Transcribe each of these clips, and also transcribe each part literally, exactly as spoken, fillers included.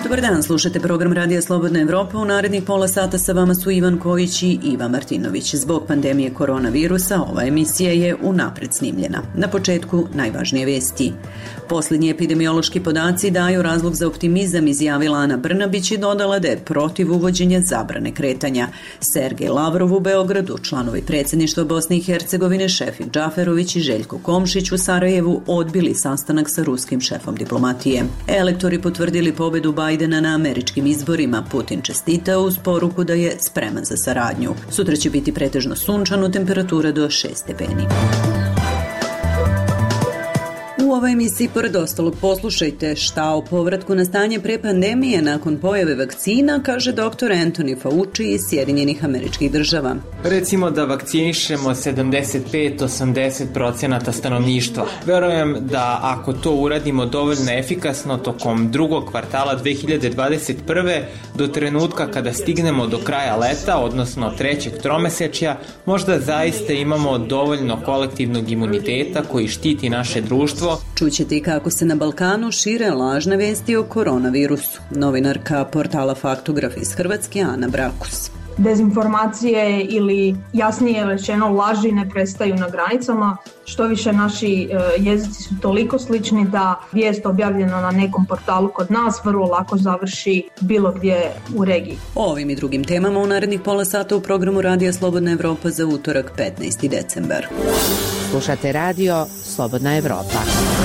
Dobar dan, slušate program Radija Slobodna Evropa. U narednih pola sata sa vama su Ivan Kojić i Iva Martinović. Zbog pandemije koronavirusa ova emisija je unapred snimljena. Na početku najvažnije vesti. Posljednji epidemiološki podaci daju razlog za optimizam, izjavila Ana Brnabić i dodala da je protiv uvođenja zabrane kretanja. Sergej Lavrov u Beogradu, članovi predsjedništva Bosne i Hercegovine Šefik Džaferović i Željko Komšić u Sarajevu odbili sastanak sa ruskim šefom diplomatije. Elektori potvrdili pobedu Bajdena na američkim izborima. Putin čestitao uz poruku da je spreman za saradnju. Sutra će biti pretežno sunčano, temperatura do šest stepeni. U ovoj emisiji, pored ostalog, poslušajte šta o povratku na stanje pre pandemije nakon pojave vakcina, kaže doktor Anthony Fauci iz Sjedinjenih Američkih Država. Recimo da vakcinišemo sedamdeset pet do osamdeset procenata stanovništva. Verujem da ako to uradimo dovoljno efikasno tokom drugog kvartala dve hiljade dvadeset prve do trenutka kada stignemo do kraja leta, odnosno trećeg tromesečja, možda zaista imamo dovoljno kolektivnog imuniteta koji štiti naše društvo. Čućete i kako se na Balkanu šire lažne vesti o koronavirusu. Novinarka portala Faktograf iz Hrvatske Ana Brakus. Dezinformacije ili jasnije rečeno laži ne prestaju na granicama. Što više naši e, jezici su toliko slični da vijest objavljena na nekom portalu kod nas vrlo lako završi bilo gdje u regiji. O ovim i drugim temama u narednih pola sata u programu Radija Slobodna Evropa za utorak petnaesti decembar. Slušate radio Slobodna Evropa.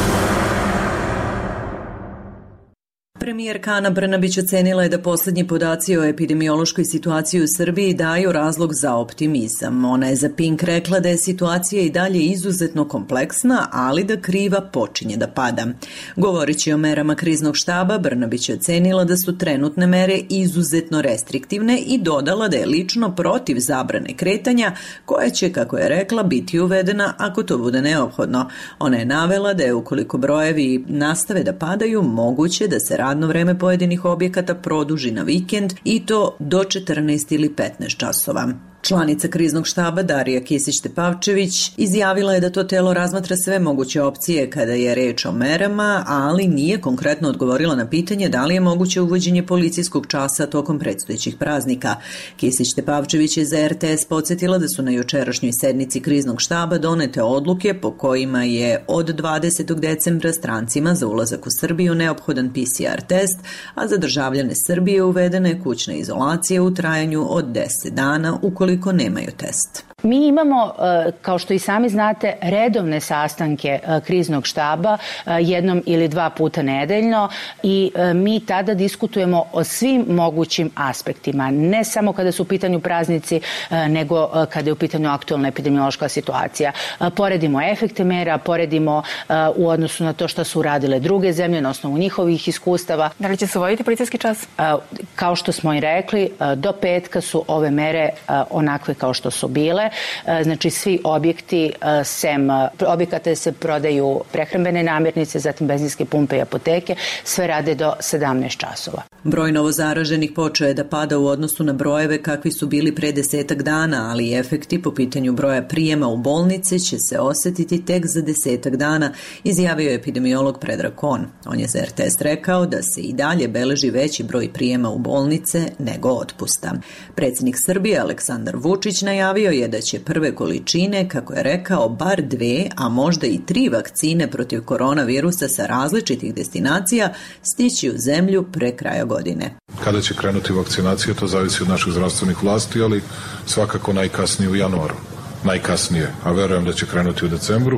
Premijerka Ana Brnabić ocenila je da posljednji podaci o epidemiološkoj situaciji u Srbiji daju razlog za optimizam. Ona je za Pink rekla da je situacija i dalje izuzetno kompleksna, ali da kriva počinje da pada. Govoreći o merama kriznog štaba, Brnabić je ocenila da su trenutne mere izuzetno restriktivne i dodala da je lično protiv zabrane kretanja, koja će, kako je rekla, biti uvedena ako to bude neophodno. Ona je navela da je ukoliko brojevi nastave da padaju, moguće da se radno vreme pojedinih objekata produži na vikend i to do četrnaest ili petnaest časova. Članica kriznog štaba Darija Kisić-Tepavčević izjavila je da to telo razmatra sve moguće opcije kada je reč o merama, ali nije konkretno odgovorila na pitanje da li je moguće uvođenje policijskog časa tokom predstojećih praznika. Kisić-Tepavčević je za er te es podsjetila da su na jučerašnjoj sednici kriznog štaba donete odluke po kojima je od dvadesetog decembra strancima za ulazak u Srbiju neophodan pe ce er test, a za državljane Srbije uvedena je kućna izolacija u trajanju od deset dana ukoliko koliko nemaju test. Mi imamo, kao što i sami znate, redovne sastanke kriznog štaba jednom ili dva puta nedeljno i mi tada diskutujemo o svim mogućim aspektima, ne samo kada su u pitanju praznici, nego kada je u pitanju aktualna epidemiološka situacija. Poredimo efekte mera, poredimo u odnosu na to što su uradile druge zemlje na osnovu njihovih iskustava. Da li će se uvoditi policijski čas? Kao što smo i rekli, do petka su ove mere onakve kao što su bile. Znači svi objekti, sem objekata se prodaju prehrambene namirnice, zatim benzinske pumpe i apoteke, sve rade do sedamnaest časova. Broj novozaraženih počeo je da pada u odnosu na brojeve kakvi su bili pre desetak dana, ali efekti po pitanju broja prijema u bolnice će se osjetiti tek za desetak dana, izjavio je epidemiolog Predrag Kon. On je za er te es rekao da se i dalje beleži veći broj prijema u bolnice nego otpusta. Predsjednik Srbije Aleksandar Vučić najavio je da će prve količine, kako je rekao, bar dve, a možda i tri vakcine protiv koronavirusa sa različitih destinacija stići u zemlju pre kraja godine. Kada će krenuti vakcinacija, to zavisi od naših zdravstvenih vlasti, ali svakako najkasnije u januaru. Najkasnije, a verujem da će krenuti u decembru.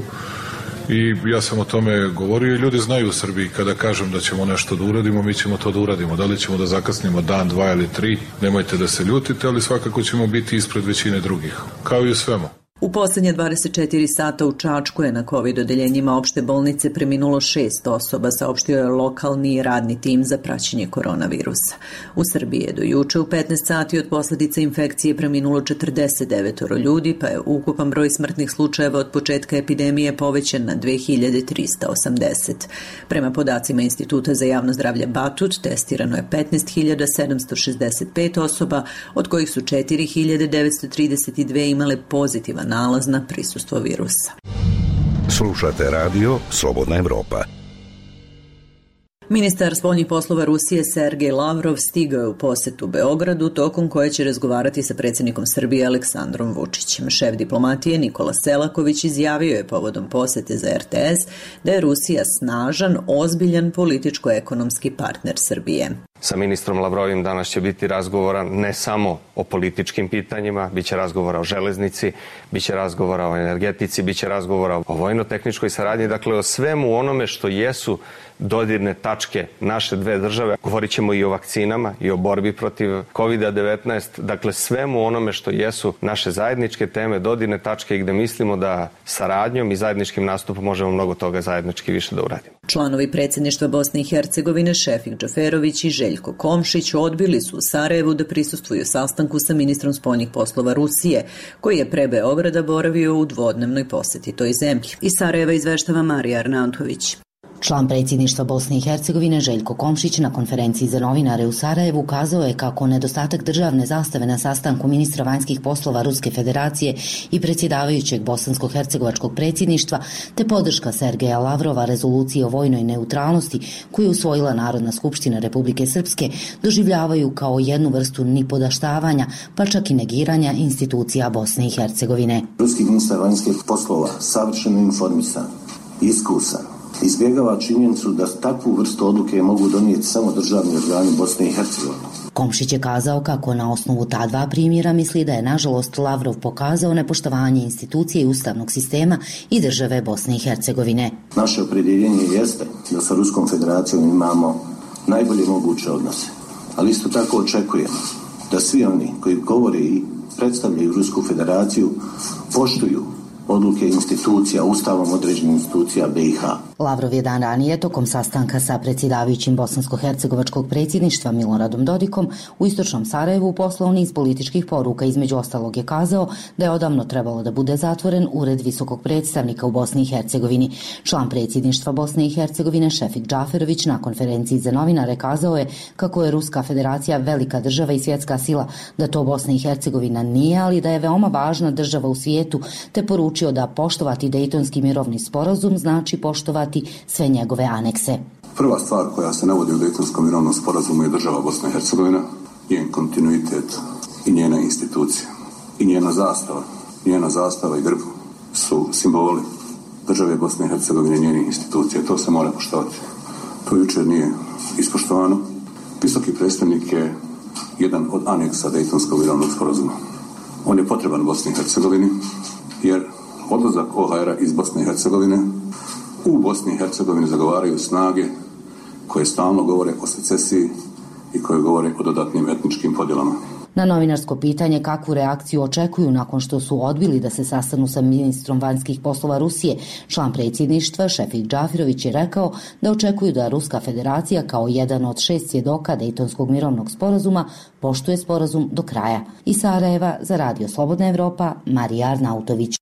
I ja sam o tome govorio i ljudi znaju u Srbiji kada kažem da ćemo nešto da uradimo, mi ćemo to da uradimo. Da li ćemo da zakasnimo dan, dva ili tri, nemojte da se ljutite, ali svakako ćemo biti ispred većine drugih, kao i u svemu. U posljednje dvadeset četiri sata u Čačku je na COVID odeljenjima opšte bolnice preminulo šest osoba, saopštio je lokalni radni tim za praćenje koronavirusa. U Srbiji je do juče u petnaest sati od posljedica infekcije preminulo četrdeset devet ljudi, pa je ukupan broj smrtnih slučajeva od početka epidemije povećan na dve hiljade trista osamdeset. Prema podacima Instituta za javno zdravlje Batut, testirano je petnaest hiljada sedamsto šezdeset pet osoba, od kojih su četiri hiljade devetsto trideset dve imale pozitivan nalaz na prisustvo virusa. Slušate radio Slobodna Evropa. Ministar spoljnih poslova Rusije Sergej Lavrov stigao je u posetu Beogradu, tokom koje će razgovarati sa predsjednikom Srbije Aleksandrom Vučićem. Šef diplomatije Nikola Selaković izjavio je povodom posete za R T S da je Rusija snažan, ozbiljan političko-ekonomski partner Srbije. Sa ministrom Lavrovim danas će biti razgovora ne samo o političkim pitanjima, bit će razgovora o železnici, bit će razgovora o energetici, bit će razgovora o vojno-tehničkoj saradnji, dakle o svemu onome što jesu dodirne tačke naše dve države. Govorit ćemo i o vakcinama i o borbi protiv kovid devetnaest, dakle svemu onome što jesu naše zajedničke teme, dodirne tačke i gde mislimo da saradnjom i zajedničkim nastupom možemo mnogo toga zajednički više da uradimo. Članovi predsjedništva Bosne i Hercegovine Šefik Džaferović i Željko Komšić odbili su u Sarajevu da prisustvuju sastanku sa ministrom spoljnih poslova Rusije, koji je pre Beograda boravio u dvodnevnoj poseti toj zemlji. Iz Sarajeva izveštava Marija Arnautović. Član predsjedništva Bosne i Hercegovine Željko Komšić na konferenciji za novinare u Sarajevu ukazao je kako nedostatak državne zastave na sastanku ministra vanjskih poslova Ruske federacije i predsjedavajućeg bosansko-hercegovačkog predsjedništva te podrška Sergeja Lavrova rezoluciji o vojnoj neutralnosti koju je usvojila Narodna skupština Republike Srpske doživljavaju kao jednu vrstu nipodaštavanja pa čak i negiranja institucija Bosne i Hercegovine. Ruski ministar vanjskih poslova savršeno informisan, iskusan, izbjegava činjenicu da takvu vrstu odluke mogu donijeti samo državni organi Bosne i Hercegovine. Komšić je kazao kako na osnovu ta dva primjera misli da je nažalost Lavrov pokazao nepoštovanje institucije i ustavnog sistema i države Bosne i Hercegovine. Naše opredjeljenje jeste da sa Ruskom federacijom imamo najbolje moguće odnose, ali isto tako očekujemo da svi oni koji govore i predstavljaju Rusku federaciju poštuju odluke institucija, ustavom određenih institucija B i H. Lavrov je dan ranije tokom sastanka sa predsjedavajućim bosansko-hercegovačkog predsjedništva Miloradom Dodikom u istočnom Sarajevu poslao niz političkih poruka. Između ostalog je kazao da je odavno trebalo da bude zatvoren ured visokog predstavnika u Bosni i Hercegovini. Član predsjedništva Bosne i Hercegovine Šefik Džaferović na konferenciji za novinare kazao je kako je Ruska federacija velika država i svjetska sila, da to Bosna i Hercegovina nije, ali da je veoma važna država u svijetu, te poručio da poštovati Dejtonski mirovni sporazum znači poštovati sve njegove anekse. Prva stvar koja se navodi u Dejtonskom mirovnom sporazumu je država Bosna i Hercegovina, njen kontinuitet i njena institucija. I njena zastava, njena zastava i grb su simboli države Bosne i Hercegovine i njenih institucija. To se mora poštovati. To jučer nije ispoštovano. Visoki predstavnik je jedan od aneksa Dejtonskog mirovnog sporazuma. On je potreban Bosni i Hercegovini jer odlazak O H R-a iz Bosne i Hercegovine u Bosni i Hercegovini zagovaraju snage koje stalno govore o secesiji i koje govore o dodatnim etničkim podjelama. Na novinarsko pitanje kakvu reakciju očekuju nakon što su odbili da se sastanu sa ministrom vanjskih poslova Rusije, član predsjedništva Šefik Džaferović je rekao da očekuju da Ruska federacija kao jedan od šest svjedoka Dejtonskog mirovnog sporazuma poštuje sporazum do kraja. Iz Sarajeva za Radio Slobodna Evropa, Marija Arnautović.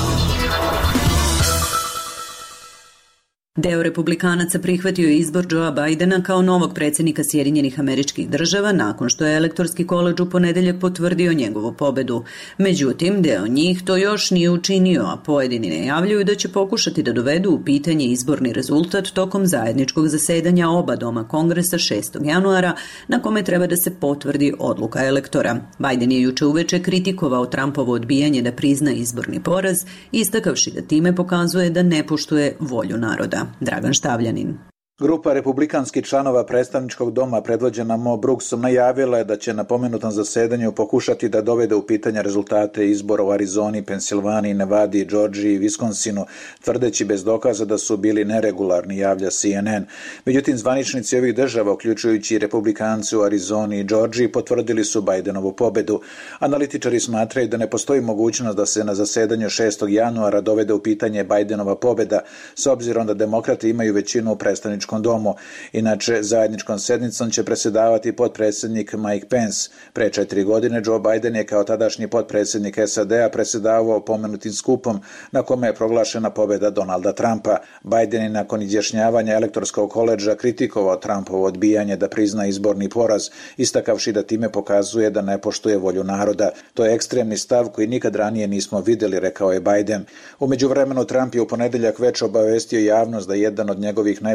Deo republikanaca prihvatio je izbor Joea Bidena kao novog predsjednika Sjedinjenih Američkih Država nakon što je elektorski koledž u ponedeljak potvrdio njegovu pobedu. Međutim, deo njih to još nije učinio, a pojedini najavljuju da će pokušati da dovedu u pitanje izborni rezultat tokom zajedničkog zasedanja oba doma Kongresa šestog januara, na kome treba da se potvrdi odluka elektora. Biden je juče uveče kritikovao Trumpovo odbijanje da prizna izborni poraz, istakavši da time pokazuje da ne poštuje volju naroda. Dragan Štavljanin. Grupa republikanskih članova predstavničkog doma predvođena Mo Brooksom najavila je da će na pomenutom zasedanju pokušati da dovede u pitanje rezultate izbora u Arizoni, Pensilvaniji, Nevadi, Džordžiji i Viskonsinu, tvrdeći bez dokaza da su bili neregularni, javlja C N N. Međutim, zvaničnici ovih država, uključujući i republikanci u Arizoni i Džordžiji, potvrdili su Bidenovu pobedu. Analitičari smatraju da ne postoji mogućnost da se na zasedanju šestog januara dovede u pitanje Bidenova pobeda, s obzirom da demokrati imaju većinu u predstavničkom domu. Inače, zajedničkom sednicom će predsjedavati potpredsjednik Mike Pence. Pre četiri godine Joe Biden je kao tadašnji potpredsjednik S A D-a predsjedavao pomenutim skupom na kome je proglašena pobjeda Donalda Trumpa. Biden je nakon izjašnjavanja elektorskog koledža kritikovao Trumpovo odbijanje da prizna izborni poraz, istakavši da time pokazuje da ne poštuje volju naroda. To je ekstremni stav koji nikad ranije nismo vidjeli, rekao je Biden. U međuvremenu Trump je u ponedeljak već obavestio javnost da jedan od njegovih najbližih saradnika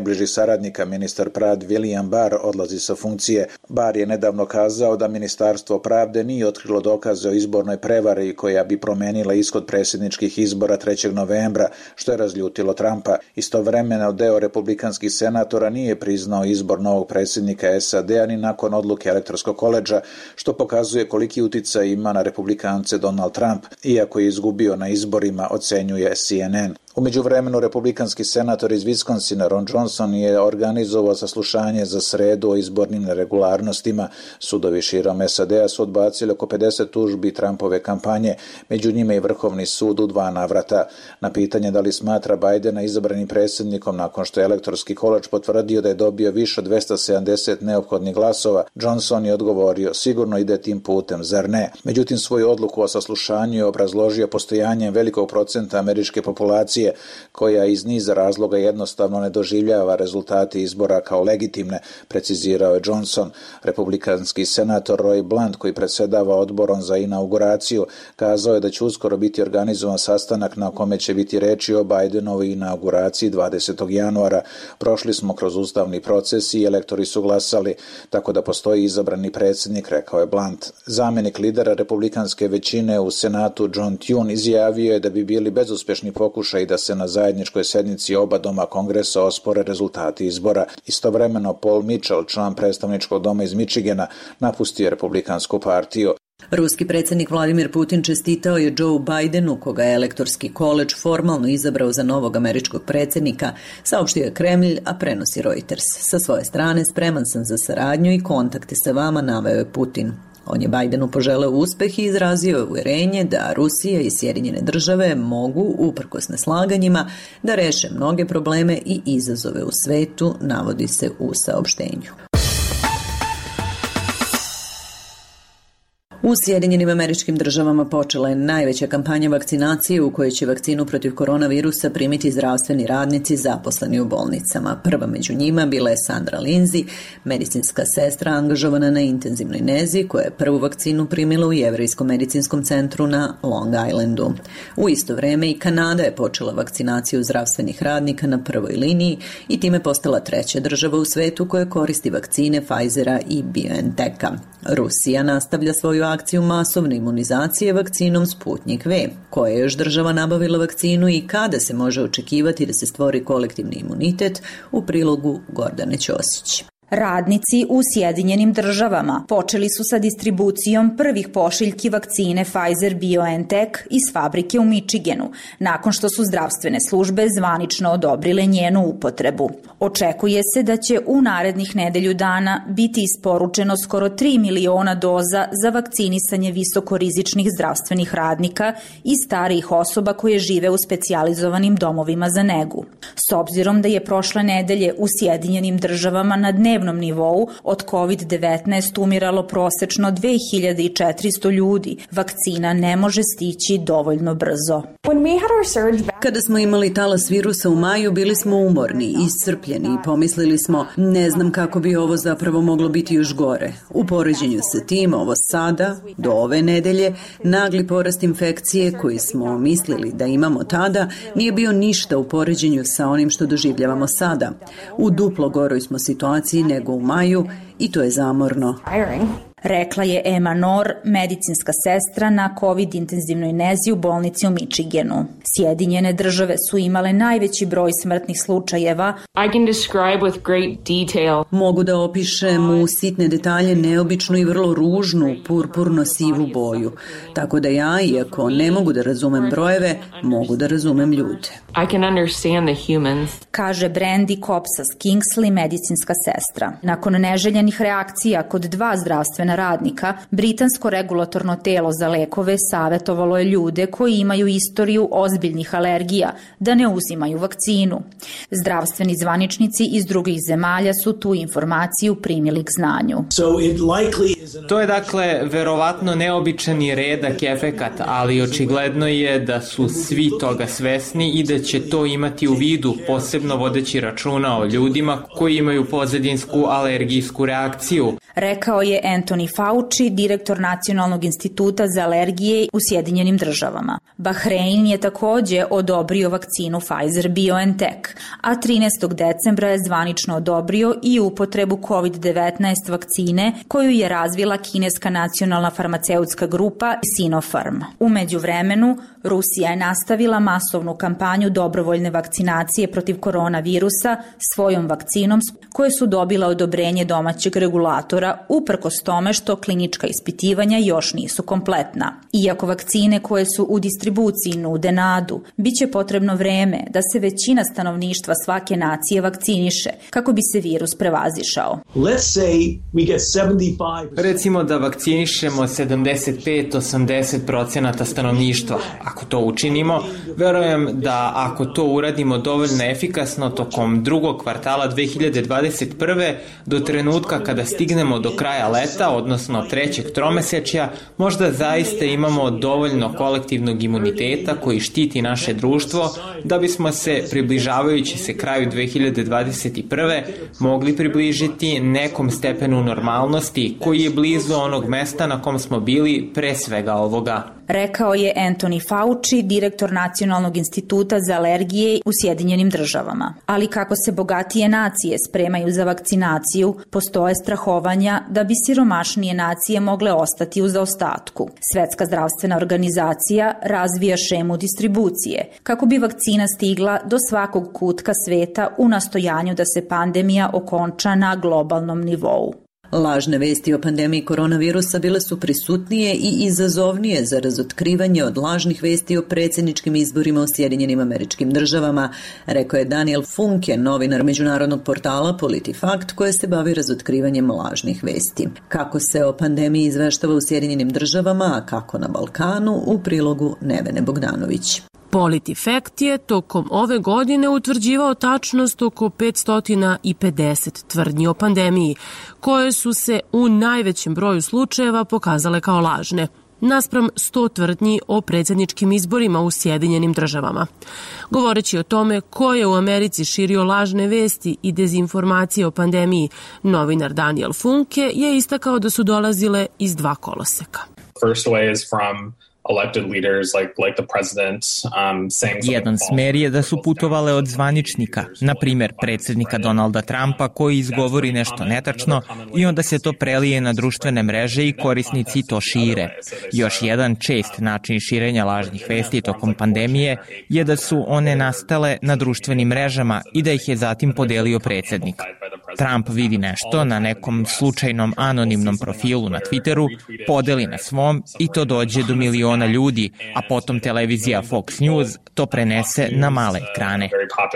saradnika ministar Prad William Barr odlazi sa funkcije. Barr je nedavno kazao da Ministarstvo pravde nije otkrilo dokaze o izbornoj prevari koja bi promenila ishod predsjedničkih izbora trećeg novembra, što je razljutilo Trumpa. Istovremeno deo republikanskih senatora nije priznao izbor novog predsjednika S A D-a ni nakon odluke Elektorskog koledža, što pokazuje koliki uticaj ima na republikance Donald Trump, iako je izgubio na izborima, ocenjuje C N N. U međuvremenu republikanski senator iz Wisconsina Ron Johnson je organizovao saslušanje za sredu o izbornim neregularnostima. Sudovi širom S A D-a su odbacili oko pedeset tužbi Trumpove kampanje, među njima i Vrhovni sud u dva navrata. Na pitanje da li smatra Bidena izabranim predsjednikom nakon što je Elektorski koledž potvrdio da je dobio više od dvesta sedamdeset neophodnih glasova, Johnson je odgovorio: sigurno ide tim putem, zar ne? Međutim, svoju odluku o saslušanju je obrazložio postojanjem velikog procenta američke populacije koja iz niza razloga jednostavno ne doživljava rezultate izbora kao legitimne, precizirao je Johnson. Republikanski senator Roy Blunt, koji predsjedava odborom za inauguraciju, kazao je da će uskoro biti organizovan sastanak na kome će biti reči o Bidenovoj inauguraciji dvadesetog januara. Prošli smo kroz ustavni proces i elektori su glasali, tako da postoji izabrani predsjednik, rekao je Blunt. Zamenik lidera republikanske većine u Senatu John Thune izjavio je da bi bili bezuspješni pokušaj da se na zajedničkoj sednici oba doma kongresa ospore rezultati izbora. Istovremeno Paul Mitchell, član predstavničkog doma iz Michigana, napustio republikansku partiju. Ruski predsjednik Vladimir Putin čestitao je Joe Bidenu, koga je Elektorski koledž formalno izabrao za novog američkog predsjednika, saopštio je Kremlj, a prenosi Reuters. Sa svoje strane spreman sam za saradnju i kontakte sa vama, naveo je Putin. On je Bidenu poželeo uspeh i izrazio uvjerenje da Rusija i Sjedinjene države mogu, uprkos neslaganjima, da reše mnoge probleme i izazove u svetu, navodi se u saopštenju. U Sjedinjenim Američkim Državama počela je najveća kampanja vakcinacije u kojoj će vakcinu protiv koronavirusa primiti zdravstveni radnici zaposleni u bolnicama. Prva među njima bila je Sandra Lindsay, medicinska sestra angažovana na intenzivnoj nezi, koja je prvu vakcinu primila u Jevrejskom medicinskom centru na Long Islandu. U isto vrijeme i Kanada je počela vakcinaciju zdravstvenih radnika na prvoj liniji i time postala treća država u svetu koja koristi vakcine Pfizera i BioNTecha. Rusija nastavlja svoju akciju masovne imunizacije vakcinom Sputnik V. Koja je još država nabavila vakcinu i kada se može očekivati da se stvori kolektivni imunitet, u prilogu Gordane Ćosić. Radnici u Sjedinjenim Državama počeli su sa distribucijom prvih pošiljki vakcine Pfizer-BioNTech iz fabrike u Michiganu, nakon što su zdravstvene službe zvanično odobrile njenu upotrebu. Očekuje se da će u narednih nedelju dana biti isporučeno skoro tri miliona doza za vakcinisanje visokorizičnih zdravstvenih radnika i starijih osoba koje žive u specijalizovanim domovima za negu. S obzirom da je prošle nedelje u Sjedinjenim Državama na dnevnom nivou od kovid devetnaest umiralo prosečno dve hiljade četiristo ljudi, vakcina ne može stići dovoljno brzo. Kada smo imali talas virusa u maju, bili smo umorni, iscrpljeni i pomislili smo, ne znam kako bi ovo zapravo moglo biti još gore. U poređenju sa tim, ovo sada, do ove nedelje, nagli porast infekcije koji smo mislili da imamo tada, nije bio ništa u poređenju sa onim što doživljavamo sada. U duplo goroj smo situaciji nego u maju i to je zamorno. Rekla je Emma Nor, medicinska sestra na COVID intenzivnoj nezi u bolnici u Michiganu. Sjedinjene države su imale najveći broj smrtnih slučajeva. I can describe with great detail. Mogu da opišem u sitne detalje neobičnu i vrlo ružnu purpurno-sivu boju. Tako da ja, iako ne mogu da razumem brojeve, mogu da razumem ljude. I can understand the humans. Kaže Brandy Kopsas Kingsley, medicinska sestra. Nakon neželjenih reakcija kod dva zdravstvena radnika, britansko regulatorno telo za lekove savjetovalo je ljude koji imaju istoriju ozbiljnih alergija da ne uzimaju vakcinu. Zdravstveni zvaničnici iz drugih zemalja su tu informaciju primili k znanju. To je dakle verovatno neobičan i redak efekat, ali očigledno je da su svi toga svesni i da će to imati u vidu, posebno vodeći računa o ljudima koji imaju pozadinsku alergijsku reakciju. Rekao je Anthony Anthony Fauci, direktor Nacionalnog instituta za alergije u Sjedinjenim državama. Bahrein je takođe odobrio vakcinu Pfizer-BioNTech, a trinaestog decembra je zvanično odobrio i upotrebu kovid devetnaest vakcine koju je razvila kineska nacionalna farmaceutska grupa Sinopharm. U međuvremenu, Rusija je nastavila masovnu kampanju dobrovoljne vakcinacije protiv koronavirusa svojom vakcinom koje su dobila odobrenje domaćeg regulatora uprkos tome što klinička ispitivanja još nisu kompletna. Iako vakcine koje su u distribuciji nude nadu, bit će potrebno vreme da se većina stanovništva svake nacije vakciniše kako bi se virus prevazišao. Recimo da vakcinišemo sedamdeset pet do osamdeset procenata stanovništva. Ako to učinimo, verujem da ako to uradimo dovoljno efikasno tokom drugog kvartala dve hiljade dvadeset prve do trenutka kada stignemo do kraja leta, odnosno trećeg tromesečja, možda zaista imamo dovoljno kolektivnog imuniteta koji štiti naše društvo da bismo se, približavajući se kraju dve hiljade dvadeset prve, mogli približiti nekom stepenu normalnosti koji je blizu onog mesta na kom smo bili pre svega ovoga. Rekao je Anthony Fauci, direktor Nacionalnog instituta za alergije u Sjedinjenim državama. Ali kako se bogatije nacije spremaju za vakcinaciju, postoje strahovanja da bi siromašnije nacije mogle ostati u zaostatku. Svetska zdravstvena organizacija razvija šemu distribucije kako bi vakcina stigla do svakog kutka sveta u nastojanju da se pandemija okonča na globalnom nivou. Lažne vesti o pandemiji koronavirusa bile su prisutnije i izazovnije za razotkrivanje od lažnih vesti o predsjedničkim izborima u Sjedinjenim Američkim Državama, rekao je Daniel Funke, novinar međunarodnog portala PolitiFact koje se bavi razotkrivanjem lažnih vesti. Kako se o pandemiji izveštava u Sjedinjenim Državama, a kako na Balkanu, u prilogu Nevene Bogdanović. PolitiFact je tokom ove godine utvrđivao tačnost oko petsto pedeset tvrdnji o pandemiji, koje su se u najvećem broju slučajeva pokazale kao lažne, naspram sto tvrdnji o predsjedničkim izborima u Sjedinjenim Državama. Govoreći o tome ko je u Americi širio lažne vesti i dezinformacije o pandemiji, novinar Daniel Funke je istakao da su dolazile iz dva koloseka. First way is from elected leaders like like the president um saying Jedan smer je da su putovale od zvaničnika, na primjer predsjednika Donalda Trumpa koji izgovori nešto netačno i onda se to prelije na društvene mreže i korisnici to šire. Još jedan čest način širenja lažnih vesti tokom pandemije je da su one nastale na društvenim mrežama i da ih je zatim podelio predsjednik. Trump vidi nešto na nekom slučajnom anonimnom profilu na Twitteru, podeli na svom i to dođe do miliona ljudi, a potom televizija Fox News to prenese na male ekrane.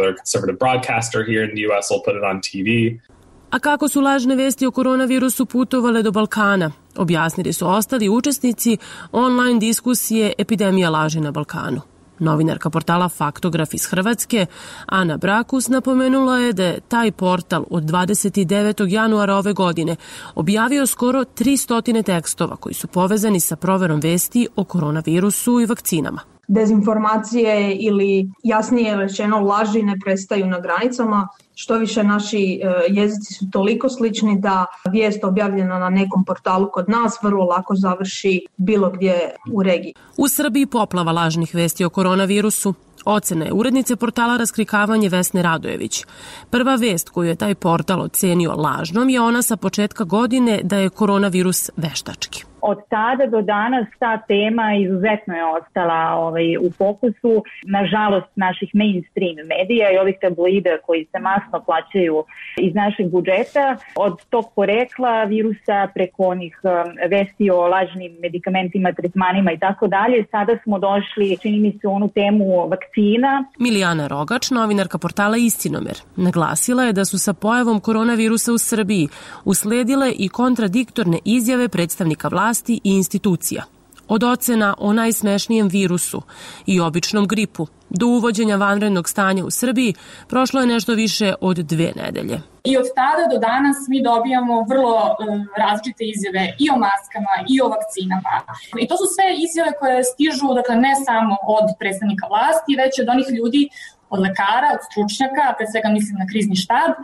A kako su lažne vesti o koronavirusu putovale do Balkana? Objasnili su ostali učesnici online diskusije Epidemija laži na Balkanu. Novinarka portala Faktograf iz Hrvatske, Ana Brakus, napomenula je da je taj portal od dvadeset devetog januara ove godine objavio skoro tristo tekstova koji su povezani sa proverom vesti o koronavirusu i vakcinama. Dezinformacije ili jasnije rečeno laži ne prestaju na granicama. Što više naši jezici su toliko slični da vijest objavljena na nekom portalu kod nas vrlo lako završi bilo gdje u regiji. U Srbiji poplava lažnih vesti o koronavirusu. Ocena je urednice portala Raskrikavanje Vesne Radojević. Prva vest koju je taj portal ocenio lažnom je ona sa početka godine da je koronavirus veštački. Od tada do danas ta tema izuzetno je ostala ovaj, u fokusu. Nažalost, naših mainstream medija i ovih tabloida koji se masno plaćaju iz našeg budžeta. Od tog porekla virusa preko onih vesti o lažnim medikamentima, tretmanima i tako dalje. Sada smo došli, čini mi se, onu temu vakcina. Milijana Rogač, novinarka portala Istinomer, naglasila je da su sa pojavom koronavirusa u Srbiji usledile i kontradiktorne izjave predstavnika vlasti i institucija. Od ocena o najsmešnijem virusu i običnom gripu do uvođenja vanrednog stanja u Srbiji prošlo je nešto više od dve nedelje. I od tada do danas mi dobijamo vrlo um, različite izjave i o maskama i o vakcinama. I to su sve izjave koje stižu, dakle, ne samo od predstavnika vlasti, već od onih ljudi, od lekara, od stručnjaka, pre svega mislim na krizni štab,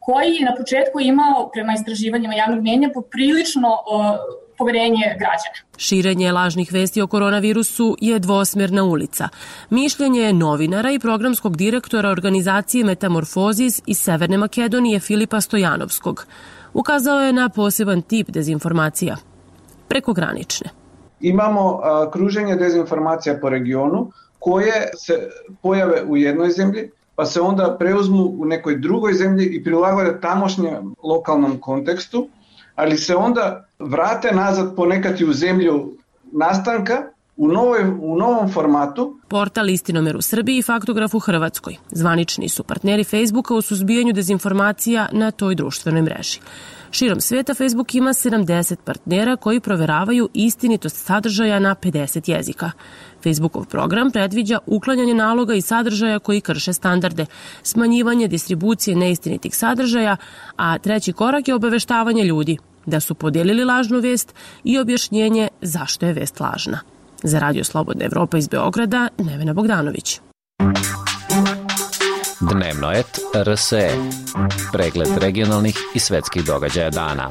koji je na početku imao, prema istraživanjima javnog mnjenja, poprilično uh, poverenje građana. Širenje lažnih vesti o koronavirusu je dvosmerna ulica. Mišljenje je novinara i programskog direktora organizacije Metamorfozis iz Severne Makedonije Filipa Stojanovskog. Ukazao je na poseban tip dezinformacija, prekogranične. Imamo a, kruženje dezinformacija po regionu koje se pojave u jednoj zemlji, pa se onda preuzmu u nekoj drugoj zemlji i prilagode tamošnjem lokalnom kontekstu, ali se onda vrate nazad ponekad i u zemlju nastanka u, novoj, u novom formatu. Portal Istinomer u Srbiji i Faktograf u Hrvatskoj zvanični su partneri Facebooka u suzbijanju dezinformacija na toj društvenoj mreži. Širom sveta Facebook ima sedamdeset partnera koji proveravaju istinitost sadržaja na pedeset jezika. Facebookov program predviđa uklanjanje naloga i sadržaja koji krše standarde, smanjivanje distribucije neistinitih sadržaja, a treći korak je obaveštavanje ljudi da su podelili lažnu vest i objašnjenje zašto je vest lažna. Za Radio Slobodna Evropa iz Beograda, Nevena Bogdanović. Dnevno et R S E. Pregled regionalnih i svetskih događaja dana.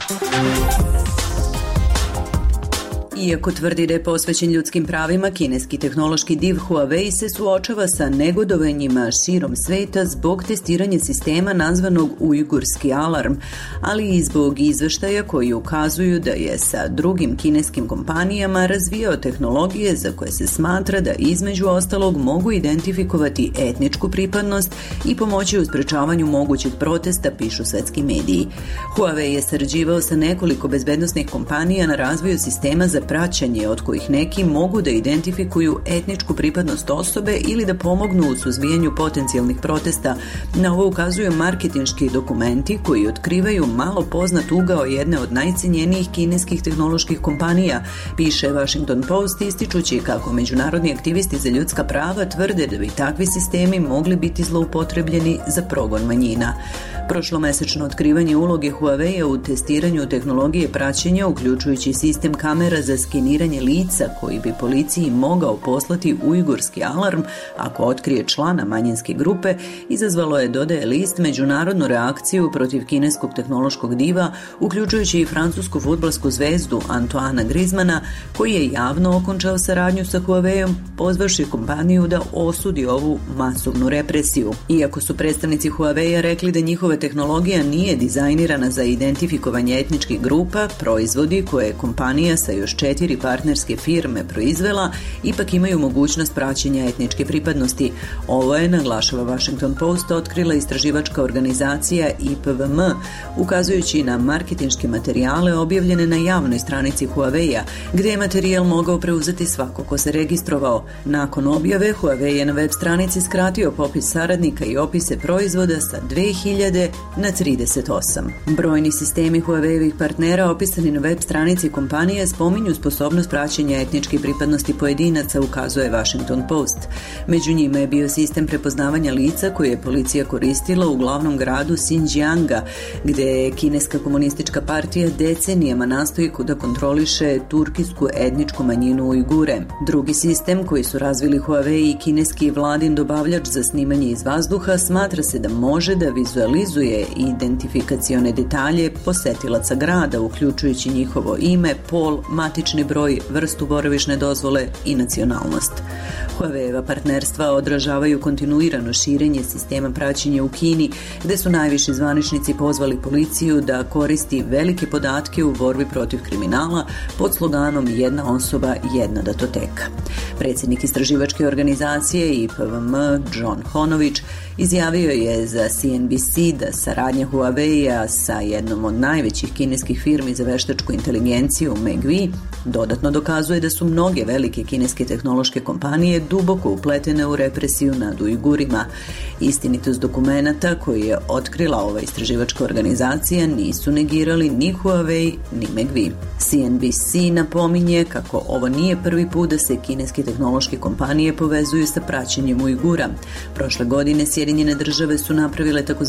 Iako tvrdi da je posvećen ljudskim pravima, kineski tehnološki div Huawei se suočava sa negodovanjima širom sveta zbog testiranja sistema nazvanog Ujgurski alarm, ali i zbog izveštaja koji ukazuju da je sa drugim kineskim kompanijama razvijao tehnologije za koje se smatra da između ostalog mogu identifikovati etničku pripadnost i pomoći u sprečavanju mogućih protesta, pišu svetski mediji. Huawei je sarađivao sa nekoliko bezbednosnih kompanija na razvoju sistema za praćanje, od kojih neki mogu da identifikuju etničku pripadnost osobe ili da pomognu u suzbijanju potencijalnih protesta. Na ovo ukazuju marketinški dokumenti koji otkrivaju malo poznat ugao jedne od najcenjenijih kineskih tehnoloških kompanija, piše Washington Post, ističući kako međunarodni aktivisti za ljudska prava tvrde da bi takvi sistemi mogli biti zloupotrebljeni za progon manjina. Prošlomesečno otkrivanje uloge Huawei u testiranju tehnologije praćenja, uključujući sistem kamera za skeniranje lica koji bi policiji mogao poslati ujgurski alarm ako otkrije člana manjinske grupe, izazvalo je, dodaje list, međunarodnu reakciju protiv kineskog tehnološkog diva, uključujući i francusku fudbalsku zvezdu Antoana Griezmana, koji je javno okončao saradnju sa Huaweiom, pozvavši kompaniju da osudi ovu masovnu represiju. Iako su predstavnici Huawei-a rekli da njihova tehnologija nije dizajnirana za identifikovanje etničkih grupa, proizvodi koje je kompanija sa još četiri partnerske firme proizvela ipak imaju mogućnost praćenja etničke pripadnosti. Ovo je, naglašava Washington Post, otkrila istraživačka organizacija I P V M, ukazujući na marketinške materijale objavljene na javnoj stranici Huawei-a, gde je materijal mogao preuzeti svako ko se registrovao. Nakon objave, Huawei je na web stranici skratio popis saradnika i opise proizvoda sa dve hiljade na trideset osam. Brojni sistemi Huawei-evih partnera opisani na web stranici kompanije spominju sposobnost praćenja etničke pripadnosti pojedinaca, ukazuje Washington Post. Među njima je bio sistem prepoznavanja lica koje je policija koristila u glavnom gradu Xinjianga, gde je kineska komunistička partija decenijama nastoji da kontroliše turkijsku etničku manjinu Ujgure. Drugi sistem koji su razvili Huawei i kineski vladin dobavljač za snimanje iz vazduha smatra se da može da vizualizuje identifikacione detalje posetilaca grada, uključujući njihovo ime, pol, matični broj, vrstu boravišne dozvole i nacionalnost. Huawei-eva partnerstva odražavaju kontinuirano širenje sistema praćenja u Kini, gde su najviši zvaničnici pozvali policiju da koristi velike podatke u borbi protiv kriminala pod sloganom jedna osoba, jedna datoteka. Predsjednik istraživačke organizacije I P V M John Honović izjavio je za C N B C da saradnja Huawei-a sa jednom od najvećih kineskih firmi za veštačku inteligenciju Megvii dodatno dokazuje da su mnoge velike kineske tehnološke kompanije duboko upletene u represiju nad Ujgurima. Istinitost dokumenata koji je otkrila ova istraživačka organizacija nisu negirali ni Huawei ni Megvii. C N B C napominje kako ovo nije prvi put da se kineske tehnološke kompanije povezuju sa praćenjem Ujgura. Prošle godine Sjedinjene države su napravile takozvanu listu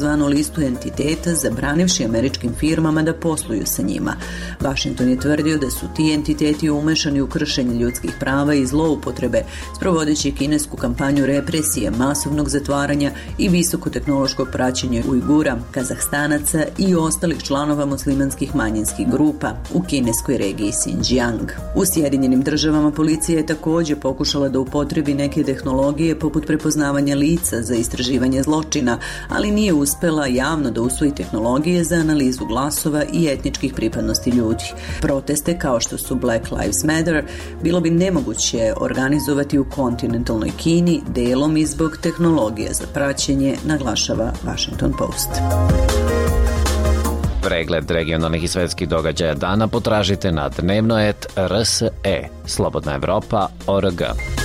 listu entiteta, zabranivši američkim firmama da posluju sa njima. Washington je tvrdio da su ti entiteti umešani u kršenje ljudskih prava i zloupotrebe, sprovodeći kinesku kampanju represije, masovnog zatvaranja i visokotehnološkog praćenja Ujgura, Kazahstanaca i ostalih članova muslimanskih manjinskih grupa u kineskoj regiji Xinjiang. U Sjedinjenim državama policija je također pokušala da upotrebi neke tehnologije poput prepoznavanja lica za istraživanje zločina, ali nije uspela javno da usvoji tehnologije za analizu glasova i etničkih pripadnosti ljudi. Proteste kao što su Black Lives Matter bilo bi nemoguće organizovati u kontinentalnoj Kini, delom i zbog tehnologije za praćenje, naglašava Washington Post. Pregled regionalnih i svetskih događaja dana potražite na dnevnoet R S E, slobodna evropa tačka org.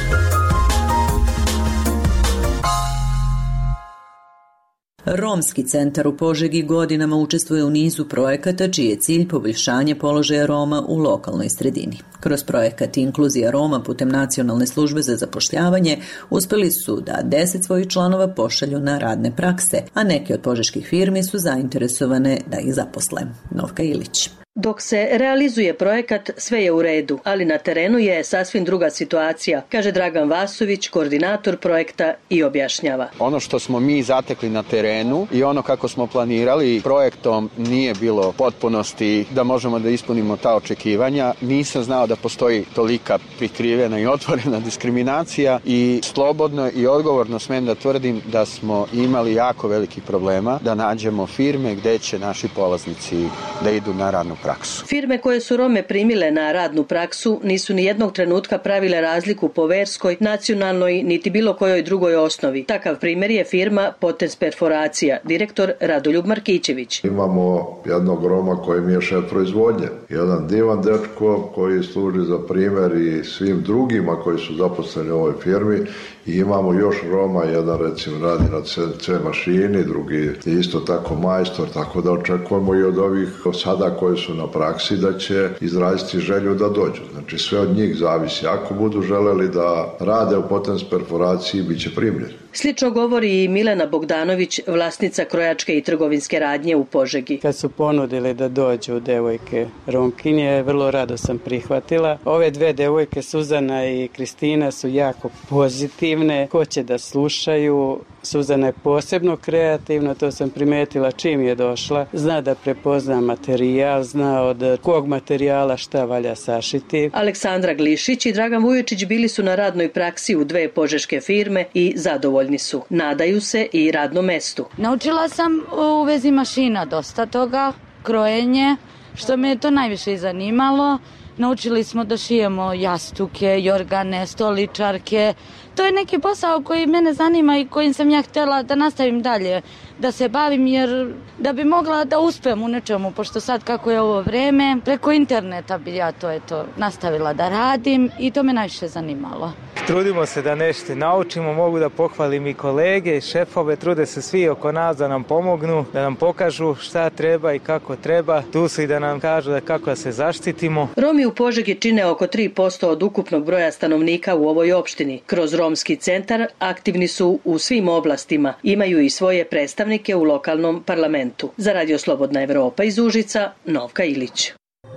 Romski centar u Požegi godinama učestvuje u nizu projekata čiji je cilj poboljšanje položaja Roma u lokalnoj sredini. Kroz projekat Inkluzija Roma putem Nacionalne službe za zapošljavanje uspeli su da deset svojih članova pošalju na radne prakse, a neke od požeških firmi su zainteresovane da ih zaposle. Novka Ilić. Dok se realizuje projekat, sve je u redu, ali na terenu je sasvim druga situacija, kaže Dragan Vasović, koordinator projekta, i objašnjava. Ono što smo mi zatekli na terenu i ono kako smo planirali projektom nije bilo potpunosti da možemo da ispunimo ta očekivanja. Nisam znao da postoji tolika prikrivena i otvorena diskriminacija i slobodno i odgovorno smem da tvrdim da smo imali jako velikih problema da nađemo firme gde će naši polaznici da idu na radnu praksu. Firme koje su Rome primile na radnu praksu nisu ni jednog trenutka pravile razliku po verskoj, nacionalnoj niti bilo kojoj drugoj osnovi. Takav primjer je firma Potens Perforacija, direktor Radoljub Markićević. Imamo jednog Roma koji mi je šef proizvodnje. Jedan divan dečko koji služi za primjer i svim drugima koji su zaposleni u ovoj firmi. I imamo još Roma, jedan recimo radi na C mašini, drugi isto tako majstor, tako da očekujemo i od ovih sada koji su na praksi da će izraziti želju da dođu. Znači sve od njih zavisi. Ako budu želeli da rade u Potens Perforaciji, bit će primljeni. Slično govori i Milena Bogdanović, vlasnica krojačke i trgovinske radnje u Požegi. Kad su ponudili da dođu devojke Romkinje, vrlo rado sam prihvatila. Ove dve devojke, Suzana i Kristina, su jako pozitivne, hoće da slušaju. Suzana je posebno kreativna, to sam primetila čim je došla. Zna da prepozna materijal, zna od kog materijala šta valja sašiti. Aleksandra Glišić i Dragan Vujočić bili su na radnoj praksi u dve požeške firme i zadovoljni su. Nadaju se i radnom mestu. Naučila sam u vezi mašina dosta toga, krojenje, što me je to najviše i zanimalo. Naučili smo da šijemo jastuke, jorgane, stoličarke. To je neki posao koji mene zanima i kojim sam ja htjela da nastavim dalje, da se bavim, jer da bi mogla da uspem u nečemu, pošto sad kako je ovo vreme, preko interneta bi ja to eto nastavila da radim i to me najviše zanimalo. Trudimo se da nešto naučimo, mogu da pohvalim i kolege i šefove, trude se svi oko nas da nam pomognu, da nam pokažu šta treba i kako treba, tu su i da nam kažu da kako da se zaštitimo. Romi u Požegi čine oko tri posto od ukupnog broja stanovnika u ovoj opštini. Kroz Romski centar aktivni su u svim oblastima, imaju i svoje predstavnike u lokalnom parlamentu. Za Radio Slobodna Evropa iz Užica, Novka Ilić.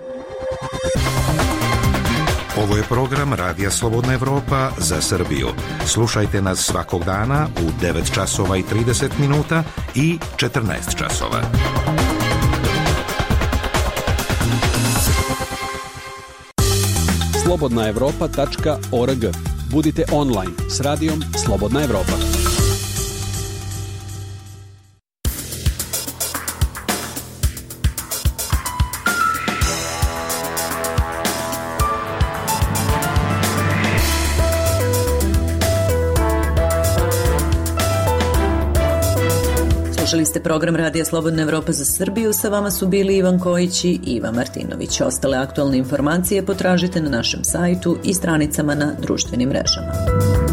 Ovo je program Radija Slobodna Evropa za Srbiju. Slušajte nas svakog dana u devet časova i trideset minuta i četrnaest časova. slobodna evropa tačka org. Budite online s radijom Slobodna Evropa. Slušali ste program Radija Slobodna Evropa za Srbiju. Sa vama su bili Ivan Kojić i Iva Martinović. Ostale aktualne informacije potražite na našem sajtu i stranicama na društvenim mrežama.